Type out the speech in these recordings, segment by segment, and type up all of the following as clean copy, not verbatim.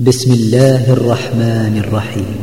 بسم الله الرحمن الرحيم.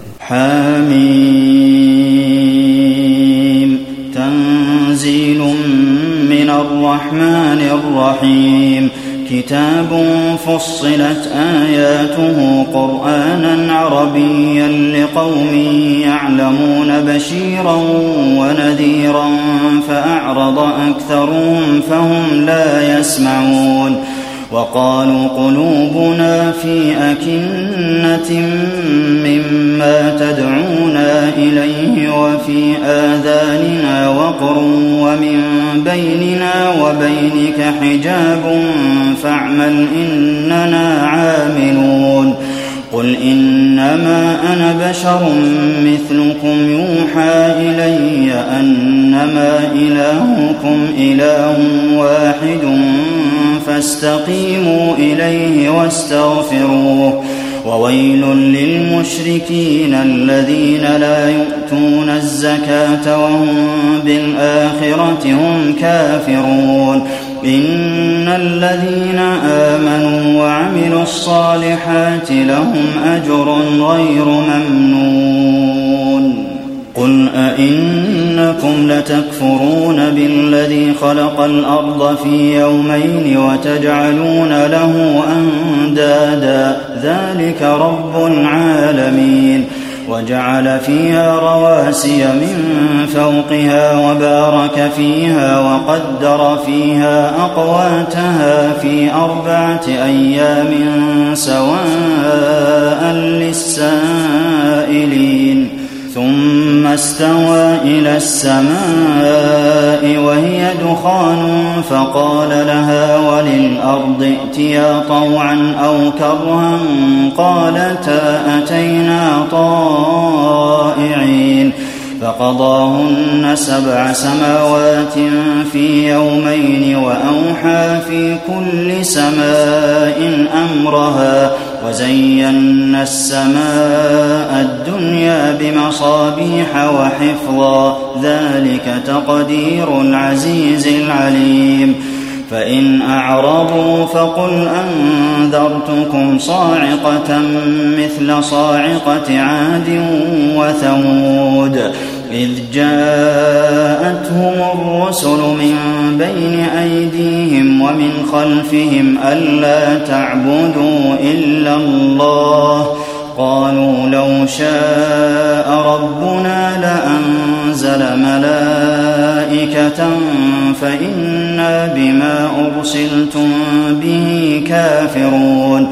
حميم. تنزيل من الرحمن الرحيم. كتاب فصلت آياته قرآنا عربيا لقوم يعلمون بشيرا ونذيرا فأعرض أكثرهم فهم لا يسمعون. وقالوا قلوبنا في أكنة مما تدعونا إليه وفي آذاننا وقر ومن بيننا وبينك حجاب فاعمل إننا عاملون. قل إنما أنا بشر مثلكم يوحى إلي أنما إلهكم إله واحد فاستقيموا إليه واستغفروه. وويل للمشركين الذين لا يؤتون الزكاة وهم بالآخرة هم كافرون. إن الذين آمنوا وعملوا الصالحات لهم أجر غير ممنون. قل أئنكم لتكفرون بالذي خلق الأرض في يومين وتجعلون له أندادا ذلك رب العالمين. وجعل فيها رواسي من فوقها وبارك فيها وقدر فيها أقواتها في 4 أيام سواء للسائلين. ثم استوى إلى السماء وهي دخان فقال لها وللأرض ائتيا طوعا أو كرها قالتا أتينا طائعين. فقضاهن 7 سماوات في يومين وأوحى في كل سماء أمرها وزينا السماء الدنيا بمصابيح وحفظا ذلك تقدير العزيز العليم. فإن أعرضوا فقل أنذرتكم صاعقة مثل صاعقة عاد وثمود إذ جاءتهم الرسل من بين أيديهم ومن خلفهم ألا تعبدوا إلا الله قالوا لو شاء ربنا لأنزل ملائكة فإنا بما أرسلتم به كافرون.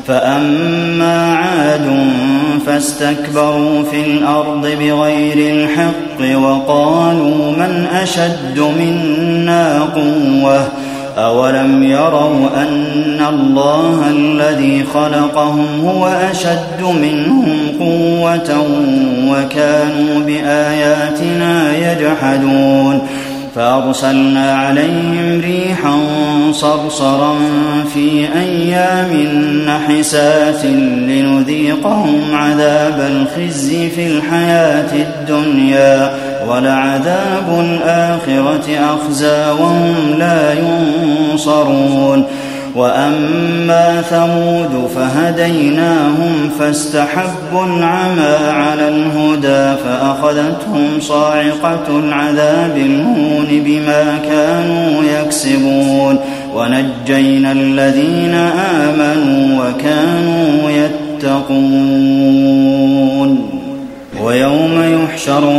فأما عاد فاستكبروا في الأرض بغير الحق وقالوا من أشد منا قوة أولم يروا أن الله الذي خلقهم هو أشد منهم قوة وكانوا بآياتنا يجحدون. فأرسلنا عليهم ريحا صرصرا في أيام نحسات لنذيقهم عذاب الخزي في الحياة الدنيا ولعذاب الآخرة أخزى وهم لا ينصرون. وأما ثمود فهديناهم فاستحبوا العمى على الهدى فأخذتهم صاعقة العذاب الهون بما كانوا يكسبون. ونجينا الذين آمنوا وكانوا يتقون. ويوم يحشر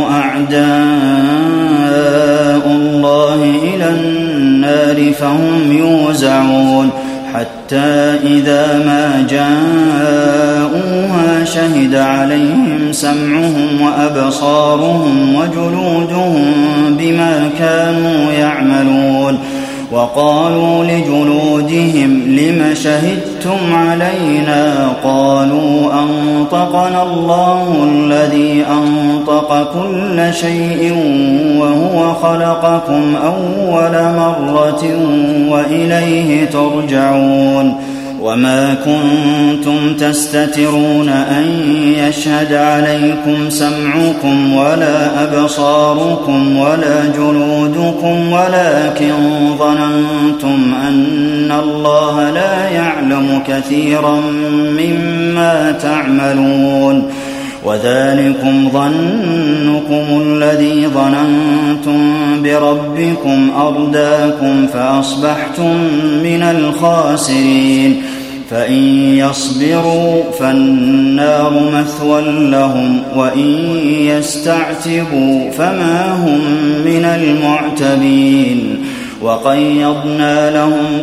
أعداء الله إلى النار فهم يوزعون حتى إذا ما جاءوها شهد عليهم سمعهم وأبصارهم وجلودهم بما كانوا يعملون. وقالوا لجلودهم لم شهدتم علينا قالوا أنطقنا الله الذي أنطق كل شيء وهو خلقكم أول مرة وإليه ترجعون. وما كنتم تستترون أن يشهد عليكم سمعكم ولا أبصاركم ولا جلودكم ولكن ظننتم أن الله لا يعلم كثيرا مما بما تعملون وذلكم ظنكم الذي ظننتم بربكم أرداكم فأصبحتم من الخاسرين فإن يصبروا فالنار مثوى لهم وإن يستعتبوا فما هم من المعتبين وقيضنا لهم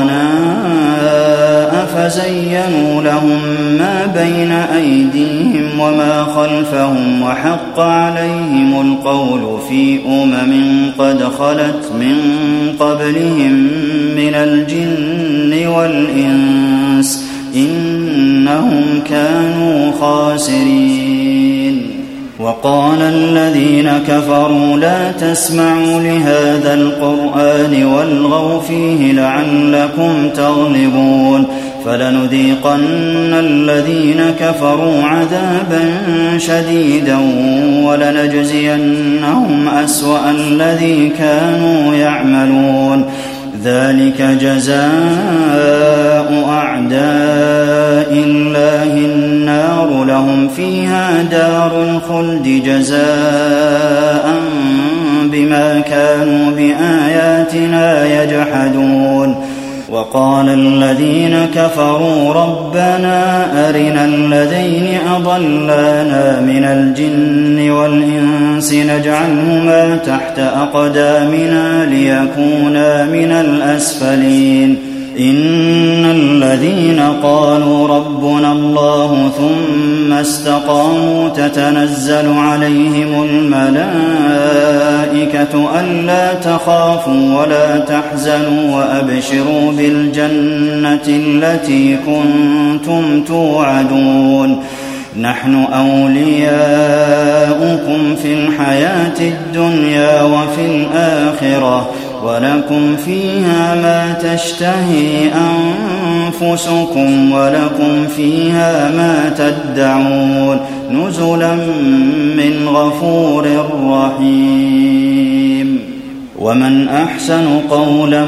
قرناء فزينوا لهم ما بين أيديهم وما خلفهم وحق عليهم القول في قد خلت من قبلهم من الجن والإنس إنهم كانوا خاسرين وقال الذين كفروا لا تسمعوا لهذا القرآن والغوا فيه لعلكم تغلبون فلنذيقن الذين كفروا عذابا شديدا ولنجزينهم أسوأ الذي كانوا يعملون ذلك جزاء أعداء الله النار لهم فيها دار الخلد جزاء بما كانوا بآياتنا يجحدون وقال الذين كفروا ربنا أرنا الذين أضلانا من الجن والإنس نجعلهما تحت أقدامنا ليكونا من الأسفلين إن الذين قالوا ربنا الله ثم استقاموا تتنزل عليهم الملائكة ألا تخافوا ولا تحزنوا وأبشروا بالجنة التي كنتم توعدون نحن أولياؤكم في الحياة الدنيا وفي الآخرة ولكم فيها ما تشتهي أنفسكم ولكم فيها ما تدعون نزلا من غفور رحيم ومن أحسن قولا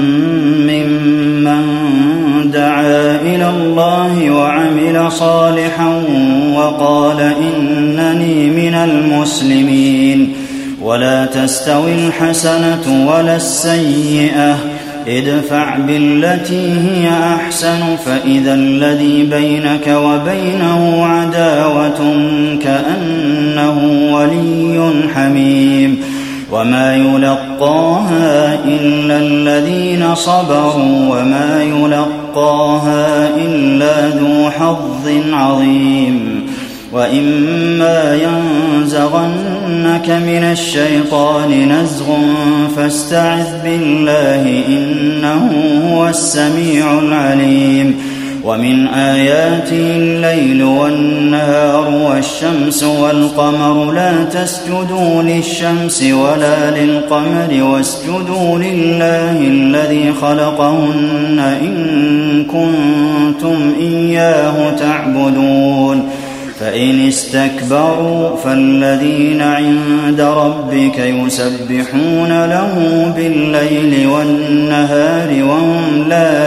ممن دعا إلى الله وعمل صالحا وقال إنني من المسلمين ولا تستوي الحسنة ولا السيئة ادفع بالتي هي أحسن فإذا الذي بينك وبينه عداوة كأنه ولي حميم وما يلقاها إلا الذين صبروا وما يلقاها إلا ذو حظ عظيم وإما ينزغنك من الشيطان نزغ فاستعذ بالله إنه هو السميع العليم ومن آياته الليل والنهار والشمس والقمر لا تسجدوا للشمس ولا للقمر واسجدوا لله الذي خلقهن إن كنتم إياه تعبدون فإن استكبروا فالذين عند ربك يسبحون له بالليل والنهار وهم لا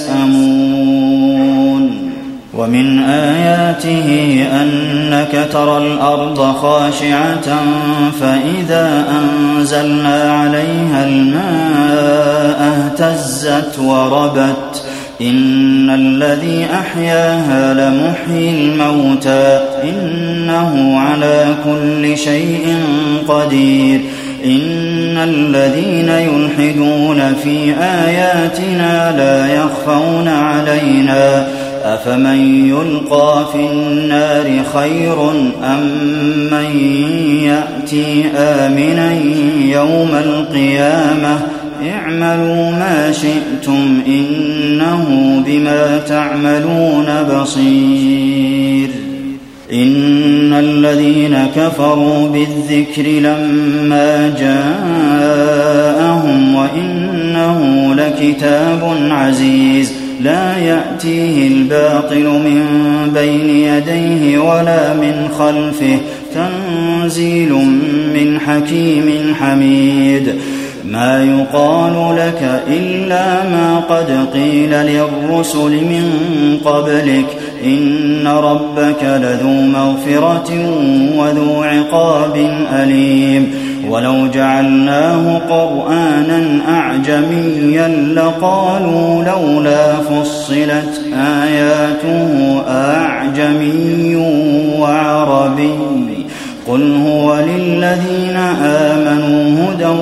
يسأمون ومن آياته أنك ترى الأرض خاشعة فإذا أنزلنا عليها الماء اهتزت وربت إن الذي أحياها لمحيي الموتى إنه على كل شيء قدير إن الذين يلحدون في آياتنا لا يخفون علينا أفمن يلقى في النار خير أم من يأتي آمنا يوم القيامة اعملوا ما شئتم إنه بما تعملون بصير إن الذين كفروا بالذكر لما جاءهم وإنه لكتاب عزيز لا يأتيه الباطل من بين يديه ولا من خلفه تنزيل من حكيم حميد ما يقال لك إلا ما قد قيل للرسل من قبلك إن ربك لذو مغفرة وذو عقاب أليم ولو جعلناه قرآنا أعجميا لقالوا لولا فصلت آياته أعجمي وعربي قل هو للذين آمنوا هدى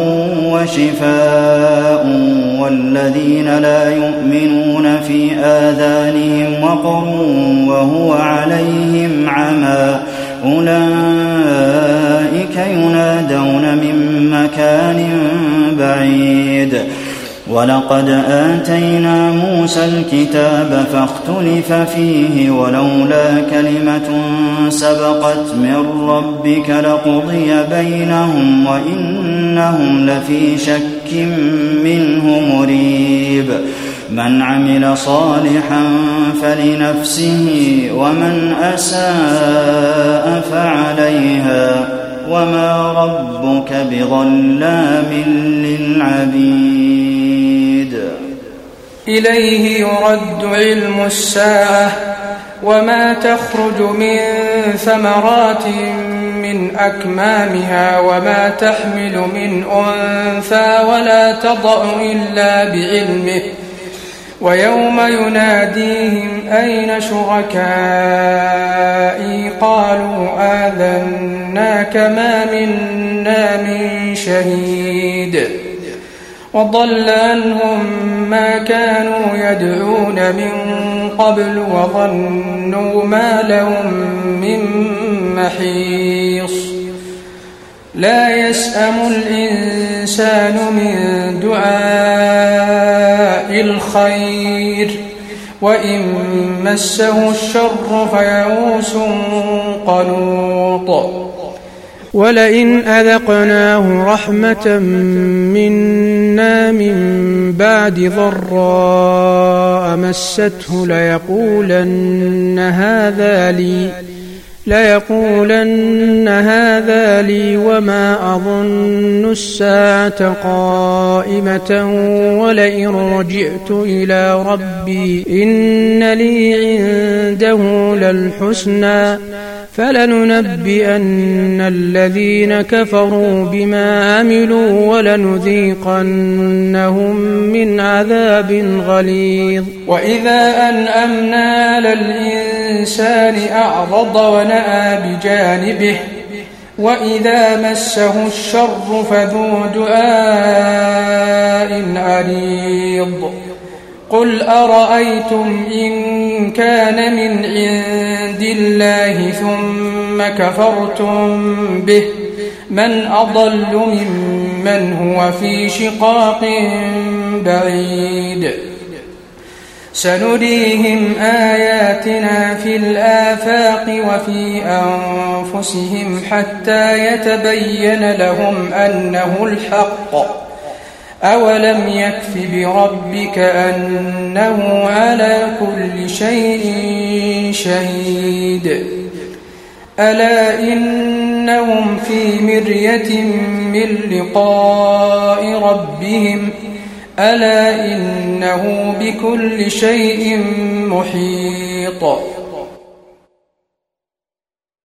وشفاء والذين لا يؤمنون في آذانهم وقر وهو عليهم عمى أولئك ينادون من مكان بعيد ولقد آتينا موسى الكتاب فاختلف فيه ولولا كلمة سبقت من ربك لقضي بينهم وإنهم لفي شك منه مريب من عمل صالحا فلنفسه ومن أساء فعليها وما ربك بظلام للعبيد إليه يرد علم الساعة وما تخرج من ثمرات من أكمامها وما تحمل من أنثى ولا تضع إلا بعلمه ويوم يناديهم أين شركائي قالوا آذناك ما منا من شهيد وضل عنهم ما كانوا يدعون من قبل وظنوا ما لهم من محيص لا يسأم الإنسان من دعاء الخير وإن مسه الشر فيئوس قنوط ولئن أذقناه رحمة منا من بعد ضراء مسته ليقولن هذا لي وما أظن الساعة قائمة ولئن رجعت إلى ربي إن لي عنده للحسنى فلننبئن الذين كفروا بما عملوا ولنذيقنهم من عذاب غليظ وإذا أنأمنا على الإنسان أعرض ونأى بجانبه وإذا مسه الشر فذو دعاء عريض قل أرأيتم إن كان من عند الله ثم كفرتم به من أضل ممن هو في شقاق بعيد سنريهم آياتنا في الآفاق وفي أنفسهم حتى يتبين لهم أنه الحق أولم يكف بربك أنه على كل شيء شهيد ألا إنهم في مرية من لقاء ربهم ألا إنه بكل شيء محيط